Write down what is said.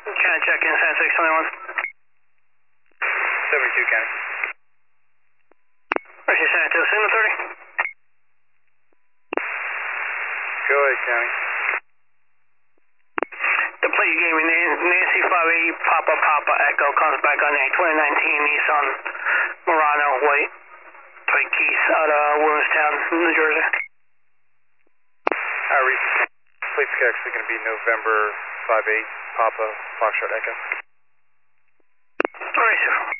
Trying to check in, San 621. 72 County. Where's your San Antonio Signal 30? Go ahead, County. The plate you gave me, Nancy 58 Papa Echo, comes back on a 2019 Nissan Murano white plate keys out of Williamstown, New Jersey. Plate's actually going to be November 58 Papa Foxtrot Echo. Alright, sir.